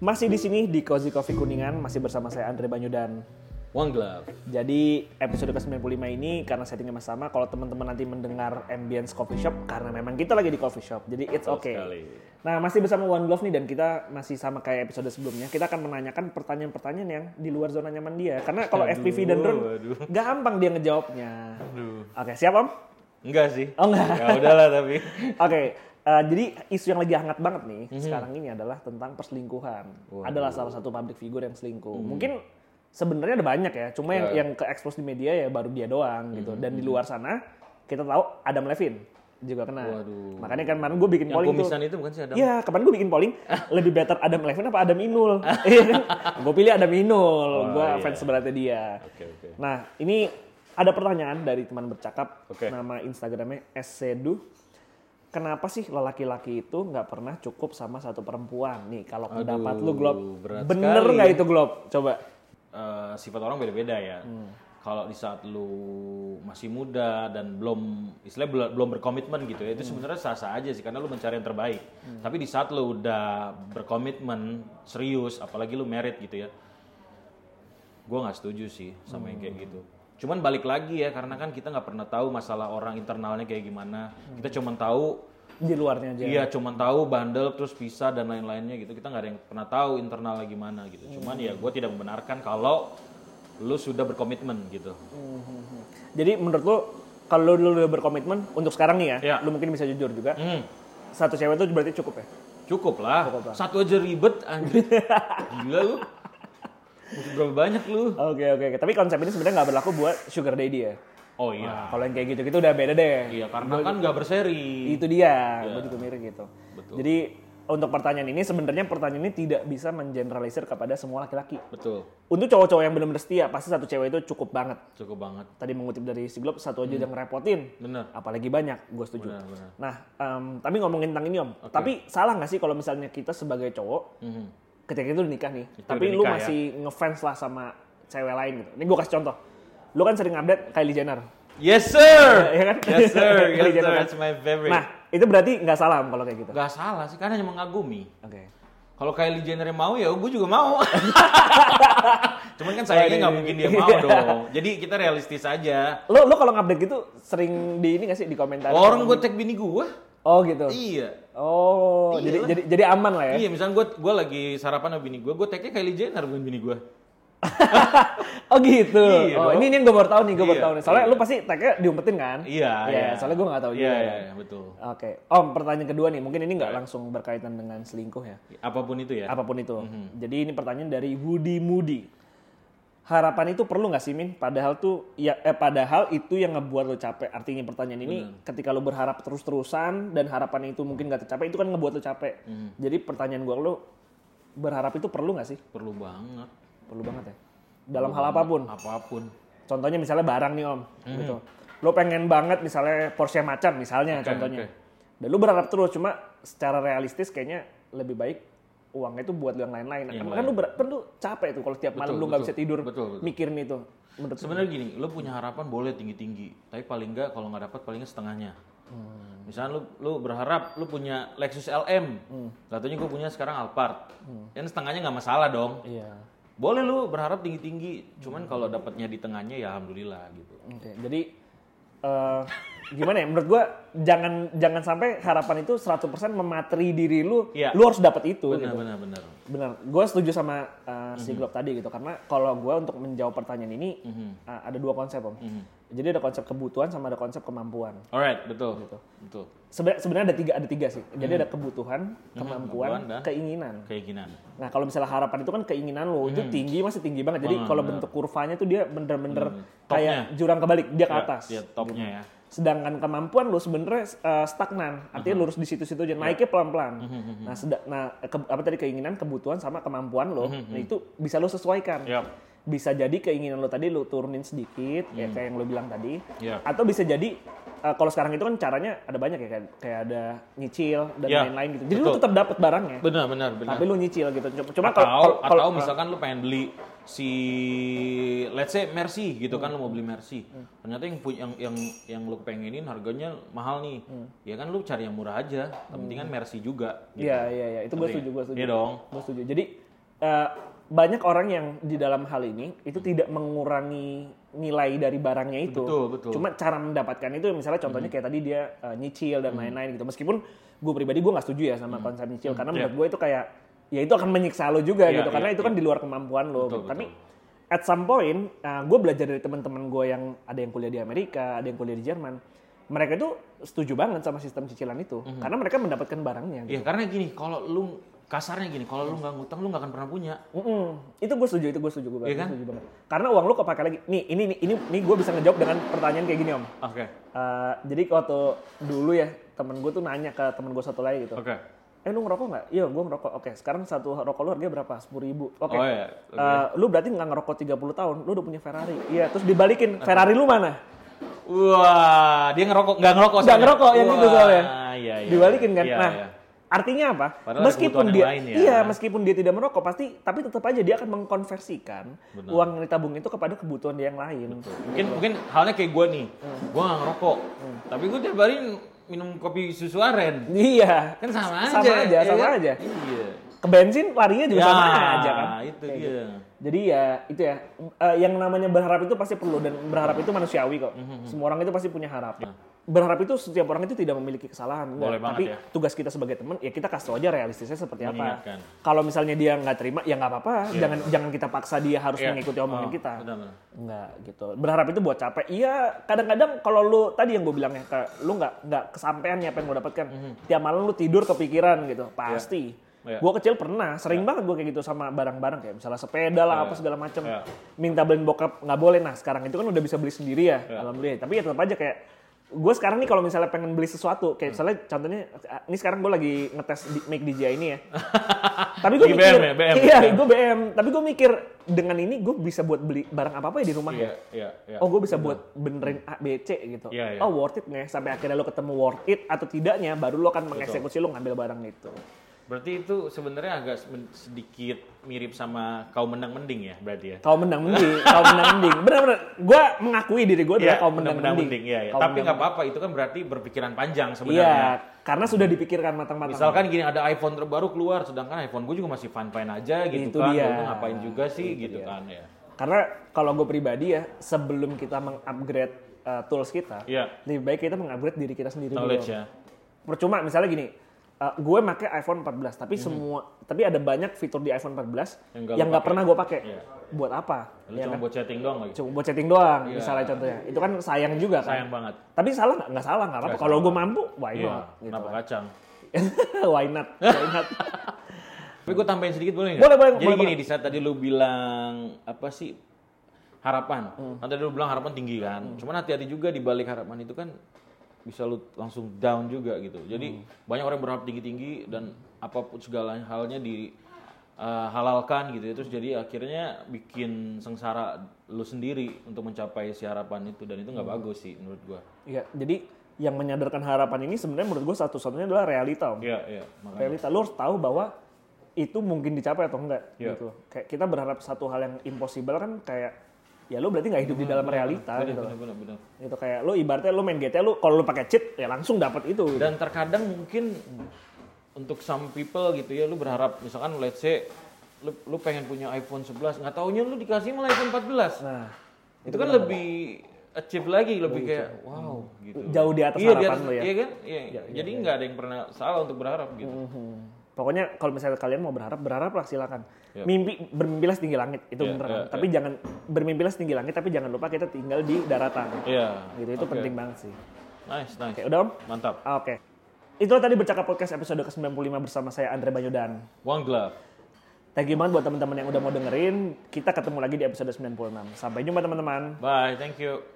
Masih di sini di Cozy Coffee Kuningan, masih bersama saya Andre Banyu dan One Glove. jadi episode ke-95 ini karena settingnya masih sama, kalau teman-teman nanti mendengar ambience coffee shop karena memang kita lagi di coffee shop, jadi it's okay. Nah, masih bersama One Glove nih, dan kita masih sama kayak episode sebelumnya. Kita akan menanyakan pertanyaan-pertanyaan yang di luar zona nyaman dia. Karena kalau FPV dan drone gampang dia ngejawabnya. Oke, siap Om? Enggak sih. Oh enggak. Ya udahlah tapi. Oke. Jadi isu yang lagi hangat banget nih sekarang ini adalah tentang perselingkuhan. Adalah salah satu public figure yang selingkuh. Mungkin sebenarnya ada banyak ya, cuma yang ke-expose di media ya baru dia doang gitu. Dan di luar sana kita tahu Adam Levine juga kena. Waduh. Makanya kan kemarin gue bikin polling tuh. Yang komisan itu bukan sih Adam? Iya, kemarin gue bikin polling lebih better Adam Levine apa Adam Inul. Iya kan? Gue pilih Adam Inul. Gue fans beratnya dia. Oke. Nah, ini ada pertanyaan dari teman bercakap. Oke. Nama Instagramnya @sedu. Kenapa sih laki-laki itu nggak pernah cukup sama satu perempuan? Nih, kalau pendapat lu, Glob, bener nggak itu, Glob? Coba. Sifat orang beda-beda ya. Kalau di saat lu masih muda dan belum berkomitmen gitu ya, itu sebenarnya sah-sah aja sih, karena lu mencari yang terbaik. Tapi di saat lu udah berkomitmen serius, apalagi lu married gitu ya, gue nggak setuju sih sama yang kayak gitu. Cuman balik lagi ya, karena kan kita nggak pernah tahu masalah orang internalnya kayak gimana. Kita cuma tahu Di luarnya aja. iya, cuma tahu bandel terus pisah dan lain-lainnya gitu. Kita nggak ada yang pernah tahu internalnya gimana gitu. Cuman ya gue tidak membenarkan kalau lu sudah berkomitmen gitu. Jadi menurut lu, kalau lu udah berkomitmen untuk sekarang nih ya, lu mungkin bisa jujur juga. Satu cewek itu berarti cukup ya? Cukup lah. Satu aja ribet anjir. Gila lu. Butuh berapa banyak lu? Oke. Tapi konsep ini sebenarnya nggak berlaku buat sugar daddy ya? Oh iya. Nah, kalau yang kayak gitu-gitu udah beda deh. Iya, karena kan nggak berseri. Itu dia, gue juga mirip gitu. Betul. Jadi untuk pertanyaan ini, sebenarnya pertanyaan ini tidak bisa mengeneralisir kepada semua laki-laki. Betul. Untuk cowok-cowok yang benar-benar setia, pasti satu cewek itu cukup banget. Cukup banget. Tadi mengutip dari si Glob, satu aja udah ngerepotin. Bener. Apalagi banyak, gue setuju. Bener. Nah, tapi ngomongin tentang ini Om. Tapi salah nggak sih kalau misalnya kita sebagai cowok, ketika itu udah nikah nih, tapi lu masih ngefans lah sama cewek lain gitu. Ini gue kasih contoh. Lu kan sering update Kylie Jenner. Yes sir. Ya kan? Yes sir. Kylie Jenner, That's my favorite. Nah, itu berarti nggak salah kalau kayak gitu. Gak salah sih, karena hanya mengagumi. Oke. Kalau Kylie Jenner mau ya gue juga mau. Cuman kan sayangnya nggak mungkin dia mau dong. Jadi kita realistis aja. Lu kalau ngupdate gitu sering di ini nggak sih, di komentar? Orang gue tag bini gue. Oh gitu. Iya. Oh, jadi aman lah ya. Iya, misalnya gue lagi sarapan sama bini gue tagnya Kylie Jenner bukan bini gue. Oh gitu. Iya, oh, ini yang gue baru tahu nih, Soalnya lu pasti tagnya diumpetin kan? Iya. Soalnya gue nggak tahu juga. Iya, betul. Oke. Om, pertanyaan kedua nih, mungkin ini nggak langsung berkaitan dengan selingkuh ya. Apapun itu ya. Apapun itu. Jadi ini pertanyaan dari Woody Moody. Harapan itu perlu nggak sih, Min? Padahal itu yang ngebuat lo capek. Artinya pertanyaan ini, ketika lo berharap terus-terusan dan harapan itu mungkin nggak tercapai, itu kan ngebuat lo capek. Jadi pertanyaan gue, lo berharap itu perlu nggak sih? Perlu banget. Perlu banget ya. Dalam hal apapun. Apapun. Contohnya misalnya barang nih Om, gitu. Lo pengen banget misalnya Porsche Macan misalnya contohnya. Dan lo berharap terus, cuma secara realistis kayaknya lebih baik uangnya itu buat lo yang lain-lain. Kan lo capek tuh kalau tiap malam lo nggak bisa tidur mikirin itu. Sebenarnya gini, lo punya harapan boleh tinggi-tinggi, tapi paling nggak kalau nggak dapat palingnya setengahnya. Misalnya lo berharap lo punya Lexus LM, katanya gue punya sekarang Alphard, kan setengahnya nggak masalah dong. Iya. Boleh lu berharap tinggi-tinggi, cuman kalau dapatnya di tengahnya ya alhamdulillah gitu. Oke, jadi gimana ya? Menurut gua jangan sampai harapan itu 100% memateri diri lu. Ya. Lu harus dapat itu. Benar. Benar. Gua setuju sama si Glob tadi gitu, karena kalau gua untuk menjawab pertanyaan ini ada dua konsep Om. Jadi ada konsep kebutuhan sama ada konsep kemampuan. Alright, betul. Gitu. Betul. Sebenarnya ada tiga sih. Jadi ada kebutuhan, kemampuan, dan keinginan. Nah, kalau misalnya harapan itu kan keinginan lo itu masih tinggi banget. Jadi kalau bentuk kurvanya tuh dia bener-bener kayak jurang kebalik, dia ke atas. Iya, topnya ya. Sedangkan kemampuan lo sebenarnya stagnan, artinya lurus di situ-situ aja, naiknya pelan-pelan. Keinginan, kebutuhan sama kemampuan lo, nah itu bisa lo sesuaikan. Bisa jadi keinginan lo tadi lo turunin sedikit, ya kayak yang lo bilang tadi, atau bisa jadi kalau sekarang itu kan caranya ada banyak ya, kayak ada nyicil dan lain-lain gitu. Jadi lo tetap dapat barangnya. Benar. Tapi lo nyicil gitu. Cuma atau misalkan lo pengen beli si let's say Mercy gitu kan, lo mau beli Mercy. Ternyata yang lo pengenin harganya mahal nih. Ya kan lo cari yang murah aja. Penting kan Mercy juga gitu. Iya, itu gue setuju. Iya dong. Gue setuju. Jadi banyak orang yang di dalam hal ini itu tidak mengurangi nilai dari barangnya itu. Betul. Cuma cara mendapatkan itu misalnya contohnya kayak tadi dia nyicil dan lain-lain gitu. Meskipun gue pribadi gue nggak setuju ya sama konsep nyicil karena menurut gue itu kayak ya itu akan menyiksa lo juga gitu karena itu kan di luar kemampuan lo. Betul. Tapi at some point gue belajar dari teman-teman gue yang ada yang kuliah di Amerika, ada yang kuliah di Jerman. Mereka itu setuju banget sama sistem cicilan itu karena mereka mendapatkan barangnya. Iya, karena gini, kalau lu kasarnya gini, kalau lu nggak ngutang lu nggak akan pernah punya. Itu gue setuju gue iya kan? setuju banget. Karena uang lu kepake lagi. Ini gue bisa ngejawab dengan pertanyaan kayak gini Om. Oke. Jadi waktu dulu ya temen gue tuh nanya ke temen gue satu lagi gitu. Oke. Lu ngerokok nggak? Iya, gue ngerokok. Oke, sekarang satu rokok lu harganya berapa? 10.000. Oke. Oh, iya. Lu berarti nggak ngerokok 30 tahun, lu udah punya Ferrari. Iya, terus dibalikin, Ferrari lu mana? Wah, dia ngerokok, nggak ngerokok. Nggak ngerokok yang itu soalnya. Iya. Dibalikin kan? Iya, nah, iya. Artinya apa? Padahal meskipun dia, lain, ya. meskipun dia tidak merokok, tapi tetap aja dia akan mengkonversikan uang yang ditabung itu kepada kebutuhan dia yang lain. Betul. Mungkin halnya kayak gue nih, gue nggak ngerokok, tapi gue tiap hari minum kopi susu aren. Iya, kan sama aja. Iya. Ke bensin larinya juga sama aja kan. Itu dia. Jadi ya itu ya, yang namanya berharap itu pasti perlu dan berharap itu manusiawi kok. Semua orang itu pasti punya harapan. Berharap itu setiap orang itu tidak memiliki kesalahan. Tapi tugas kita sebagai teman ya kita kasih aja realistisnya seperti apa. Kalau misalnya dia nggak terima ya nggak apa-apa. Jangan kita paksa dia harus mengikuti omongan kita. Nggak gitu. Berharap itu buat capek. Iya kadang-kadang kalau lu tadi yang gue bilang ya, lu nggak kesampean ya apa yang lu dapatkan. Tiap malam lu tidur kepikiran gitu pasti. Gue kecil pernah, sering banget gue kayak gitu sama barang-barang kayak misalnya sepeda lah apa segala macam. Minta beliin bokap nggak boleh. Nah sekarang itu kan udah bisa beli sendiri ya, alhamdulillah. Tapi ya tetap aja kayak gue sekarang nih kalau misalnya pengen beli sesuatu kayak misalnya contohnya ini sekarang gue lagi ngetes Make DJI ini ya. Tapi gue mikir, gue BM. Tapi gue mikir dengan ini gue bisa buat beli barang apa ya di rumah ya. Oh gue bisa buat benerin A, B, C gitu. Oh worth it nggak? Sampai akhirnya lo ketemu worth it atau tidaknya, baru lo akan mengeksekusi lo ngambil barang itu. Berarti itu sebenarnya agak sedikit mirip sama kaum menang mending ya berarti ya? Kaum menang mending. Benar-benar. Gue mengakui diri gue adalah kaum menang mending. Iya. Tapi nggak apa-apa, itu kan berarti berpikiran panjang sebenarnya. Iya, karena sudah dipikirkan matang-matang. Misalkan gini, ada iPhone terbaru keluar, sedangkan iPhone gue juga masih fine-fine aja gitu itu kan. Lu ngapain juga sih gitu kan ya. Karena kalau gue pribadi ya, sebelum kita mengupgrade tools kita, lebih baik kita mengupgrade diri kita sendiri dulu. Knowledge ya. Percuma misalnya gini, gue pakai iPhone 14 tapi ada banyak fitur di iPhone 14 yang nggak pernah gue pakai. Buat apa? Lu cuma buat chatting doang lagi. Cuma buat chatting doang misalnya contohnya. Itu kan sayang juga kan. Sayang banget. Tapi salah nggak salah nggak apa-apa. Kalau gue mampu, why not? Gitu. Kenapa kacang? Why not? Tapi gue tambahin sedikit boleh nggak? Boleh. Jadi gini, di saat tadi lu bilang apa sih harapan? Kan tadi lu bilang harapan tinggi kan. Cuman hati-hati juga di balik harapan itu kan bisa lu langsung down juga gitu. Jadi banyak orang berharap tinggi-tinggi dan apapun segala halnya halalkan gitu. Terus jadi akhirnya bikin sengsara lu sendiri untuk mencapai si harapan itu, dan itu nggak bagus sih menurut gua. Iya, jadi yang menyadarkan harapan ini sebenarnya menurut gua satu-satunya adalah realita. Iya. Realita, lu harus tahu bahwa itu mungkin dicapai atau enggak gitu. Kayak kita berharap satu hal yang impossible kan kayak ya lo berarti nggak hidup di dalam realita gitu. Benar. Itu kayak lo ibaratnya lo main GTA, lo kalau lo pakai cheat ya langsung dapat itu. Dan terkadang mungkin untuk some people gitu ya, lo berharap misalkan let's say lo pengen punya iPhone 11, nggak taunya lo dikasih malah iPhone 14. Nah, itu kan lebih achieve lagi, lebih kayak wow gitu. Jauh di atas harapan lo ya. Iya kan? Iya. Jadi nggak ada yang pernah salah untuk berharap gitu. Pokoknya kalau misalnya kalian mau berharaplah silakan. Bermimpilah setinggi langit itu beneran. Tapi jangan bermimpilah setinggi langit, tapi jangan lupa kita tinggal di daratan. Gitu itu penting banget sih. Nice. Oke, udah Om? Mantap. Oke. Itulah tadi Bercakap Podcast episode ke-95 bersama saya Andre Banyu dan One Glove. Thank you banget buat teman-teman yang udah mau dengerin. Kita ketemu lagi di episode 96. Sampai jumpa teman-teman. Bye, thank you.